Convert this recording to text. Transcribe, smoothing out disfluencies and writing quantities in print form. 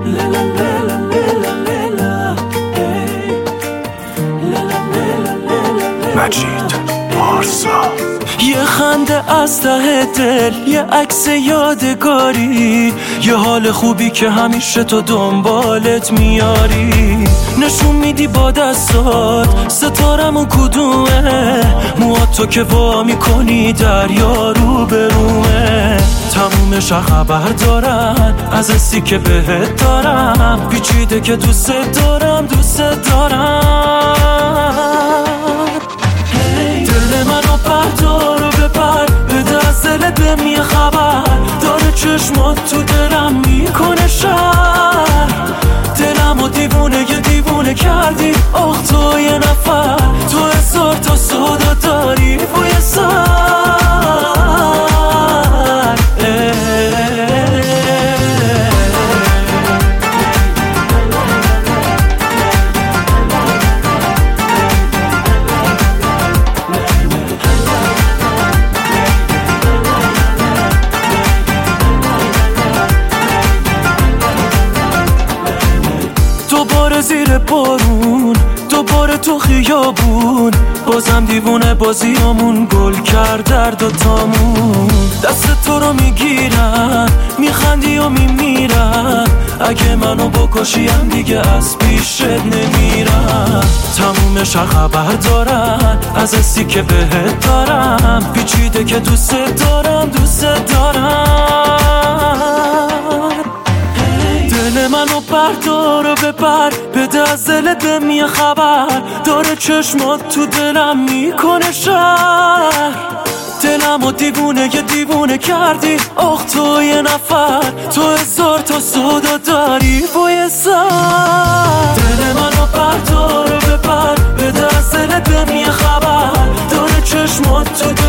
مجید پارسا. یه خنده از ته دل، یه عکس یادگاری، یه حال خوبی که همیشه تو دنبالت میاری. نشون میدی با دستات ستارمون کدومه، موهات تو که وا میکنی دریا رو برومه. تمومش خبر دارن از حسی که بهت دارم، پیچیده که دوست دارم دوست دارم. دل منو بردار و ببر، بده از دل بهم یه خبر، داره چشمات تو دلم میکنه شهر. دلمو دیوونه یه دیوونه کردی، آخ تو یه نفر، تو هزار تا سودا داری بوی سر. دوباره زیر بارون، دوباره تو خیابون، بازم دیوونه بازیامون گل کرد در دوتامون. دست تو رو میگیرم، میخندی و میمیرم، اگه منو بکشیم دیگه از پیشت نمیرم. تمومش خبر دارن از حسی که بهت دارم، پیچیده که دوست دارم دوست دارم. دل منو بردار و ببر، بده از دل بهم یه خبر، داره چشمات تو دلم میکنه شهر. دلمو دیوونه یه دیوونه کردی، آخ تو یه نفر، تو هزار تا سودا داری بوی سر. دل منو بردار و ببر، بده از دل بهم یه خبر، داره چشمات تو